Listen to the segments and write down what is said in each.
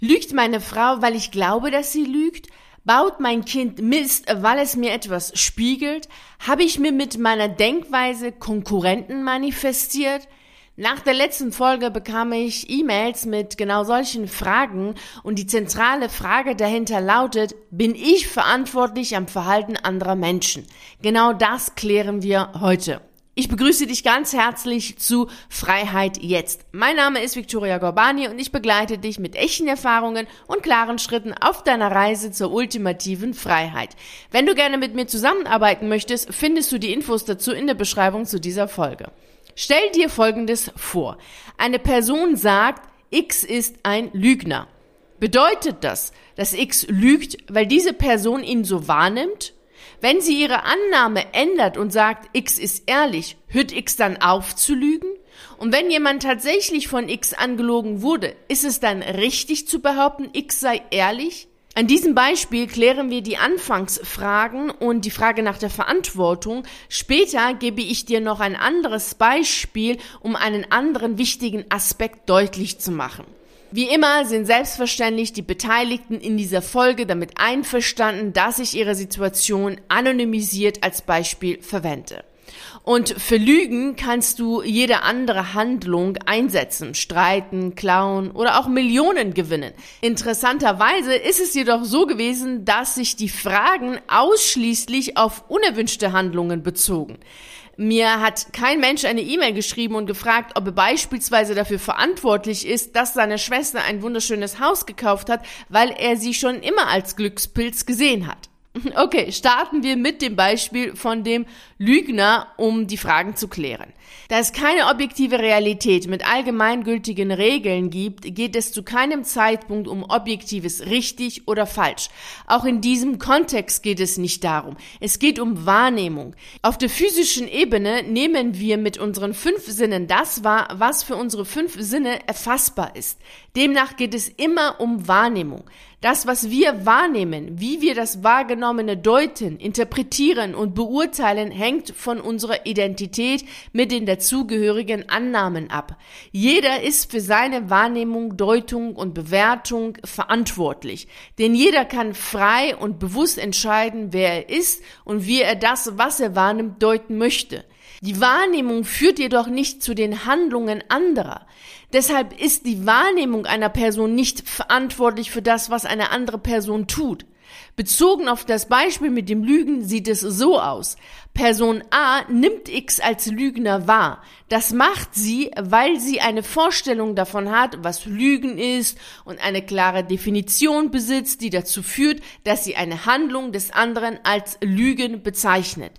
Lügt meine Frau, weil ich glaube, dass sie lügt? Baut mein Kind Mist, weil es mir etwas spiegelt? Habe ich mir mit meiner Denkweise Konkurrenten manifestiert? Nach der letzten Folge bekam ich E-Mails mit genau solchen Fragen und die zentrale Frage dahinter lautet, bin ich verantwortlich am Verhalten anderer Menschen? Genau das klären wir heute. Ich begrüße dich ganz herzlich zu Freiheit jetzt. Mein Name ist Viktoria Gorbani und ich begleite dich mit echten Erfahrungen und klaren Schritten auf deiner Reise zur ultimativen Freiheit. Wenn du gerne mit mir zusammenarbeiten möchtest, findest du die Infos dazu in der Beschreibung zu dieser Folge. Stell dir Folgendes vor. Eine Person sagt, X ist ein Lügner. Bedeutet das, dass X lügt, weil diese Person ihn so wahrnimmt? Wenn sie ihre Annahme ändert und sagt, X ist ehrlich, hört X dann auf zu lügen? Und wenn jemand tatsächlich von X angelogen wurde, ist es dann richtig zu behaupten, X sei ehrlich? An diesem Beispiel klären wir die Anfangsfragen und die Frage nach der Verantwortung. Später gebe ich dir noch ein anderes Beispiel, um einen anderen wichtigen Aspekt deutlich zu machen. Wie immer sind selbstverständlich die Beteiligten in dieser Folge damit einverstanden, dass ich ihre Situation anonymisiert als Beispiel verwende. Und für Lügen kannst du jede andere Handlung einsetzen, streiten, klauen oder auch Millionen gewinnen. Interessanterweise ist es jedoch so gewesen, dass sich die Fragen ausschließlich auf unerwünschte Handlungen bezogen. Mir hat kein Mensch eine E-Mail geschrieben und gefragt, ob er beispielsweise dafür verantwortlich ist, dass seine Schwester ein wunderschönes Haus gekauft hat, weil er sie schon immer als Glückspilz gesehen hat. Okay, starten wir mit dem Beispiel von dem Lügner, um die Fragen zu klären. Da es keine objektive Realität mit allgemeingültigen Regeln gibt, geht es zu keinem Zeitpunkt um objektives richtig oder falsch. Auch in diesem Kontext geht es nicht darum. Es geht um Wahrnehmung. Auf der physischen Ebene nehmen wir mit unseren 5 Sinnen das wahr, was für unsere 5 Sinne erfassbar ist. Demnach geht es immer um Wahrnehmung. Das, was wir wahrnehmen, wie wir das Wahrgenommene deuten, interpretieren und beurteilen, hängt von unserer Identität mit den dazugehörigen Annahmen ab. Jeder ist für seine Wahrnehmung, Deutung und Bewertung verantwortlich. Denn jeder kann frei und bewusst entscheiden, wer er ist und wie er das, was er wahrnimmt, deuten möchte. Die Wahrnehmung führt jedoch nicht zu den Handlungen anderer. Deshalb ist die Wahrnehmung einer Person nicht verantwortlich für das, was eine andere Person tut. Bezogen auf das Beispiel mit dem Lügen sieht es so aus. Person A nimmt X als Lügner wahr. Das macht sie, weil sie eine Vorstellung davon hat, was Lügen ist und eine klare Definition besitzt, die dazu führt, dass sie eine Handlung des anderen als Lügen bezeichnet.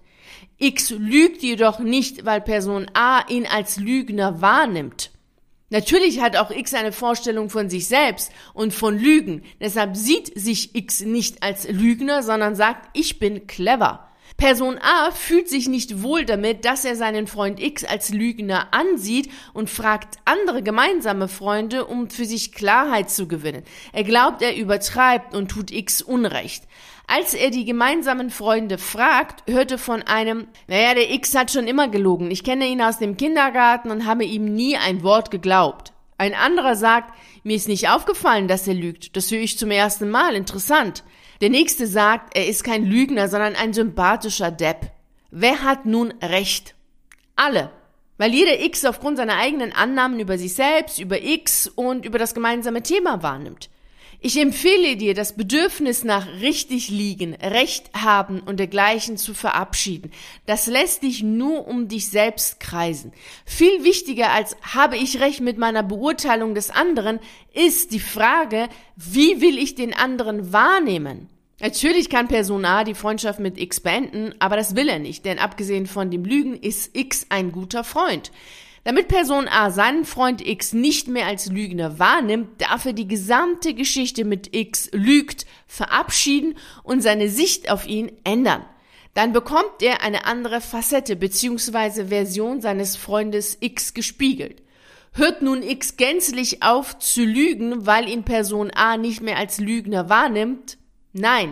X lügt jedoch nicht, weil Person A ihn als Lügner wahrnimmt. Natürlich hat auch X eine Vorstellung von sich selbst und von Lügen. Deshalb sieht sich X nicht als Lügner, sondern sagt, ich bin clever. Person A fühlt sich nicht wohl damit, dass er seinen Freund X als Lügner ansieht und fragt andere gemeinsame Freunde, um für sich Klarheit zu gewinnen. Er glaubt, er übertreibt und tut X Unrecht. Als er die gemeinsamen Freunde fragt, hörte von einem, der X hat schon immer gelogen. Ich kenne ihn aus dem Kindergarten und habe ihm nie ein Wort geglaubt. Ein anderer sagt, mir ist nicht aufgefallen, dass er lügt. Das höre ich zum ersten Mal. Interessant. Der nächste sagt, er ist kein Lügner, sondern ein sympathischer Depp. Wer hat nun recht? Alle. Weil jeder X aufgrund seiner eigenen Annahmen über sich selbst, über X und über das gemeinsame Thema wahrnimmt. Ich empfehle dir, das Bedürfnis nach richtig liegen, Recht haben und dergleichen zu verabschieden. Das lässt dich nur um dich selbst kreisen. Viel wichtiger als habe ich Recht mit meiner Beurteilung des anderen, ist die Frage, wie will ich den anderen wahrnehmen? Natürlich kann Person A die Freundschaft mit X beenden, aber das will er nicht, denn abgesehen von dem Lügen ist X ein guter Freund. Damit Person A seinen Freund X nicht mehr als Lügner wahrnimmt, darf er die gesamte Geschichte mit X lügt verabschieden und seine Sicht auf ihn ändern. Dann bekommt er eine andere Facette bzw. Version seines Freundes X gespiegelt. Hört nun X gänzlich auf zu lügen, weil ihn Person A nicht mehr als Lügner wahrnimmt? Nein.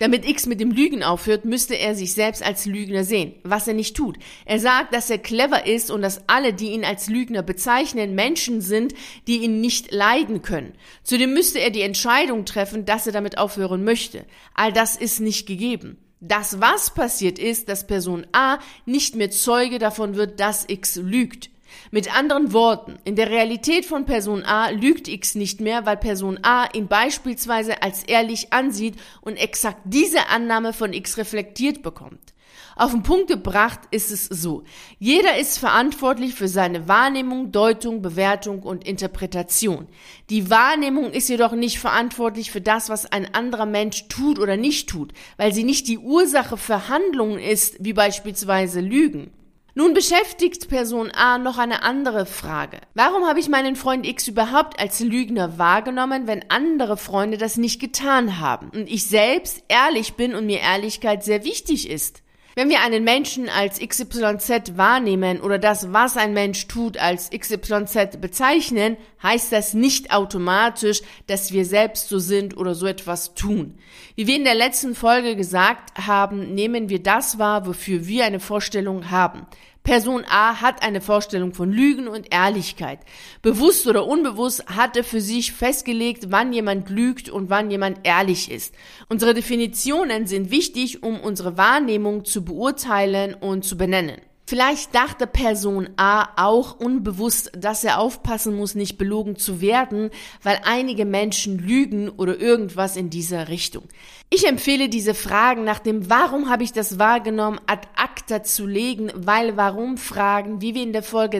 Damit X mit dem Lügen aufhört, müsste er sich selbst als Lügner sehen, was er nicht tut. Er sagt, dass er clever ist und dass alle, die ihn als Lügner bezeichnen, Menschen sind, die ihn nicht leiden können. Zudem müsste er die Entscheidung treffen, dass er damit aufhören möchte. All das ist nicht gegeben. Das, was passiert ist, dass Person A nicht mehr Zeuge davon wird, dass X lügt. Mit anderen Worten, in der Realität von Person A lügt X nicht mehr, weil Person A ihn beispielsweise als ehrlich ansieht und exakt diese Annahme von X reflektiert bekommt. Auf den Punkt gebracht ist es so: Jeder ist verantwortlich für seine Wahrnehmung, Deutung, Bewertung und Interpretation. Die Wahrnehmung ist jedoch nicht verantwortlich für das, was ein anderer Mensch tut oder nicht tut, weil sie nicht die Ursache für Handlungen ist, wie beispielsweise Lügen. Nun beschäftigt Person A noch eine andere Frage. Warum habe ich meinen Freund X überhaupt als Lügner wahrgenommen, wenn andere Freunde das nicht getan haben und ich selbst ehrlich bin und mir Ehrlichkeit sehr wichtig ist? Wenn wir einen Menschen als XYZ wahrnehmen oder das, was ein Mensch tut, als XYZ bezeichnen, heißt das nicht automatisch, dass wir selbst so sind oder so etwas tun. Wie wir in der letzten Folge gesagt haben, nehmen wir das wahr, wofür wir eine Vorstellung haben. Person A hat eine Vorstellung von Lügen und Ehrlichkeit. Bewusst oder unbewusst hat er für sich festgelegt, wann jemand lügt und wann jemand ehrlich ist. Unsere Definitionen sind wichtig, um unsere Wahrnehmung zu beurteilen und zu benennen. Vielleicht dachte Person A auch unbewusst, dass er aufpassen muss, nicht belogen zu werden, weil einige Menschen lügen oder irgendwas in dieser Richtung. Ich empfehle diese Fragen nach dem Warum habe ich das wahrgenommen ad acta zu legen, weil Warum-Fragen, wie wir in der Folge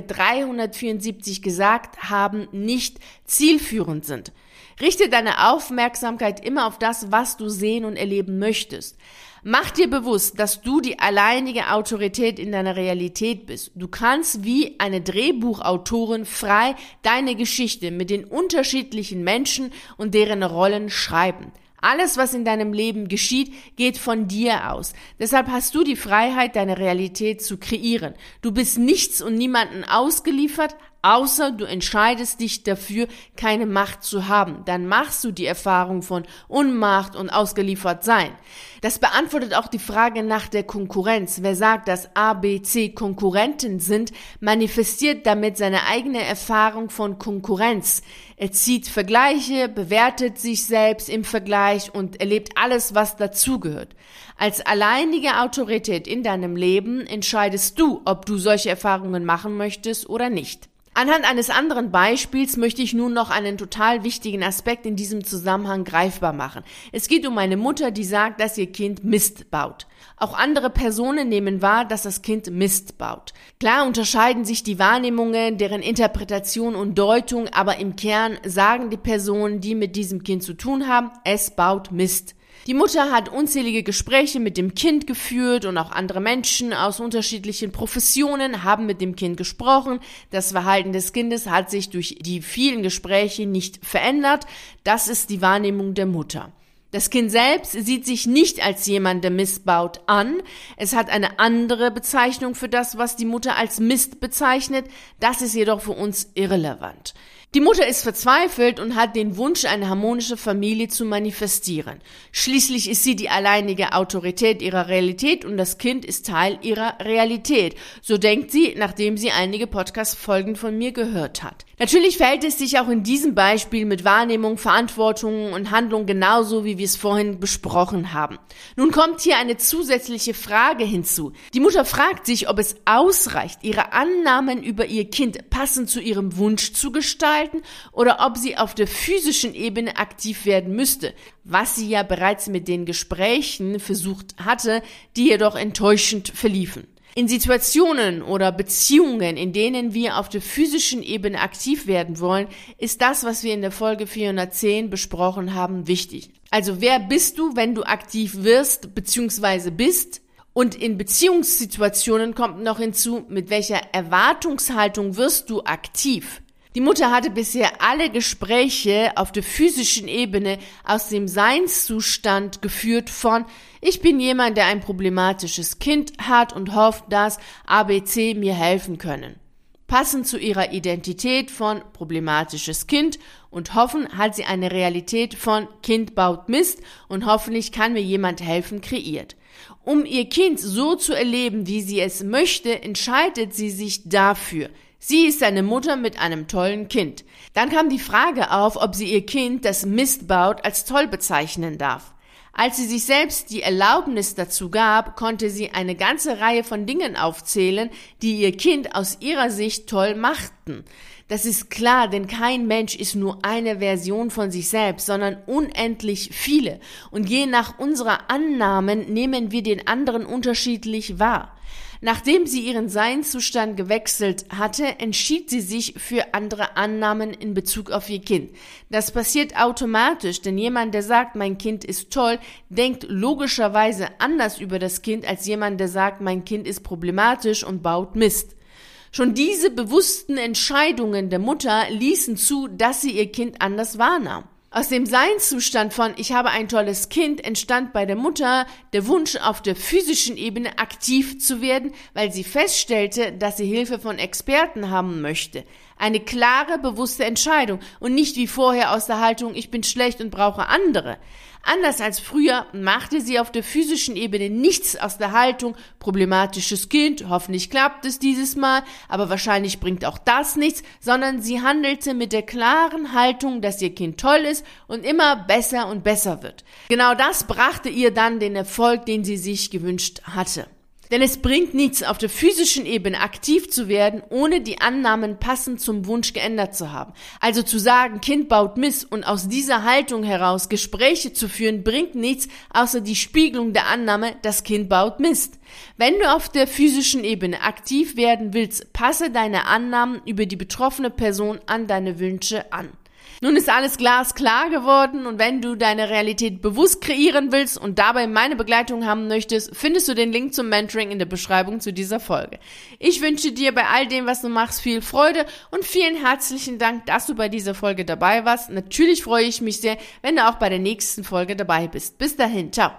374 gesagt haben, nicht zielführend sind. Richte deine Aufmerksamkeit immer auf das, was du sehen und erleben möchtest. Mach dir bewusst, dass du die alleinige Autorität in deiner Realität bist. Du kannst wie eine Drehbuchautorin frei deine Geschichte mit den unterschiedlichen Menschen und deren Rollen schreiben. Alles, was in deinem Leben geschieht, geht von dir aus. Deshalb hast du die Freiheit, deine Realität zu kreieren. Du bist nichts und niemanden ausgeliefert, außer du entscheidest dich dafür, keine Macht zu haben. Dann machst du die Erfahrung von Unmacht und ausgeliefert sein. Das beantwortet auch die Frage nach der Konkurrenz. Wer sagt, dass A, B, C Konkurrenten sind, manifestiert damit seine eigene Erfahrung von Konkurrenz. Er zieht Vergleiche, bewertet sich selbst im Vergleich und erlebt alles, was dazugehört. Als alleinige Autorität in deinem Leben entscheidest du, ob du solche Erfahrungen machen möchtest oder nicht. Anhand eines anderen Beispiels möchte ich nun noch einen total wichtigen Aspekt in diesem Zusammenhang greifbar machen. Es geht um eine Mutter, die sagt, dass ihr Kind Mist baut. Auch andere Personen nehmen wahr, dass das Kind Mist baut. Klar unterscheiden sich die Wahrnehmungen, deren Interpretation und Deutung, aber im Kern sagen die Personen, die mit diesem Kind zu tun haben, es baut Mist. Die Mutter hat unzählige Gespräche mit dem Kind geführt und auch andere Menschen aus unterschiedlichen Professionen haben mit dem Kind gesprochen. Das Verhalten des Kindes hat sich durch die vielen Gespräche nicht verändert. Das ist die Wahrnehmung der Mutter. Das Kind selbst sieht sich nicht als jemand, der Mist baut, an. Es hat eine andere Bezeichnung für das, was die Mutter als Mist bezeichnet. Das ist jedoch für uns irrelevant. Die Mutter ist verzweifelt und hat den Wunsch, eine harmonische Familie zu manifestieren. Schließlich ist sie die alleinige Autorität ihrer Realität und das Kind ist Teil ihrer Realität. So denkt sie, nachdem sie einige Podcast-Folgen von mir gehört hat. Natürlich verhält es sich auch in diesem Beispiel mit Wahrnehmung, Verantwortung und Handlung genauso, wie wir es vorhin besprochen haben. Nun kommt hier eine zusätzliche Frage hinzu. Die Mutter fragt sich, ob es ausreicht, ihre Annahmen über ihr Kind passend zu ihrem Wunsch zu gestalten, oder ob sie auf der physischen Ebene aktiv werden müsste, was sie ja bereits mit den Gesprächen versucht hatte, die jedoch enttäuschend verliefen. In Situationen oder Beziehungen, in denen wir auf der physischen Ebene aktiv werden wollen, ist das, was wir in der Folge 410 besprochen haben, wichtig. Also wer bist du, wenn du aktiv wirst bzw. bist? Und in Beziehungssituationen kommt noch hinzu, mit welcher Erwartungshaltung wirst du aktiv? Die Mutter hatte bisher alle Gespräche auf der physischen Ebene aus dem Seinszustand geführt von ich bin jemand, der ein problematisches Kind hat und hofft, dass ABC mir helfen können. passen zu ihrer Identität von problematisches Kind und hoffen, hat sie eine Realität von Kind baut Mist und hoffentlich kann mir jemand helfen kreiert. Um ihr Kind so zu erleben, wie sie es möchte, entscheidet sie sich dafür. Sie ist eine Mutter mit einem tollen Kind. Dann kam die Frage auf, ob sie ihr Kind, das Mist baut, als toll bezeichnen darf. Als sie sich selbst die Erlaubnis dazu gab, konnte sie eine ganze Reihe von Dingen aufzählen, die ihr Kind aus ihrer Sicht toll machten. Das ist klar, denn kein Mensch ist nur eine Version von sich selbst, sondern unendlich viele. Und je nach unserer Annahmen nehmen wir den anderen unterschiedlich wahr. Nachdem sie ihren Seinszustand gewechselt hatte, entschied sie sich für andere Annahmen in Bezug auf ihr Kind. Das passiert automatisch, denn jemand, der sagt, mein Kind ist toll, denkt logischerweise anders über das Kind als jemand, der sagt, mein Kind ist problematisch und baut Mist. Schon diese bewussten Entscheidungen der Mutter ließen zu, dass sie ihr Kind anders wahrnahm. Aus dem Seinszustand von ich habe ein tolles Kind entstand bei der Mutter der Wunsch, auf der physischen Ebene aktiv zu werden, weil sie feststellte, dass sie Hilfe von Experten haben möchte. Eine klare, bewusste Entscheidung und nicht wie vorher aus der Haltung, ich bin schlecht und brauche andere. Anders als früher machte sie auf der physischen Ebene nichts aus der Haltung, problematisches Kind, hoffentlich klappt es dieses Mal, aber wahrscheinlich bringt auch das nichts, sondern sie handelte mit der klaren Haltung, dass ihr Kind toll ist und immer besser und besser wird. Genau das brachte ihr dann den Erfolg, den sie sich gewünscht hatte. Denn es bringt nichts, auf der physischen Ebene aktiv zu werden, ohne die Annahmen passend zum Wunsch geändert zu haben. Also zu sagen, Kind baut Mist und aus dieser Haltung heraus Gespräche zu führen, bringt nichts, außer die Spiegelung der Annahme, das Kind baut Mist. Wenn du auf der physischen Ebene aktiv werden willst, passe deine Annahmen über die betroffene Person an deine Wünsche an. Nun ist alles glasklar geworden und wenn du deine Realität bewusst kreieren willst und dabei meine Begleitung haben möchtest, findest du den Link zum Mentoring in der Beschreibung zu dieser Folge. Ich wünsche dir bei all dem, was du machst, viel Freude und vielen herzlichen Dank, dass du bei dieser Folge dabei warst. Natürlich freue ich mich sehr, wenn du auch bei der nächsten Folge dabei bist. Bis dahin, ciao.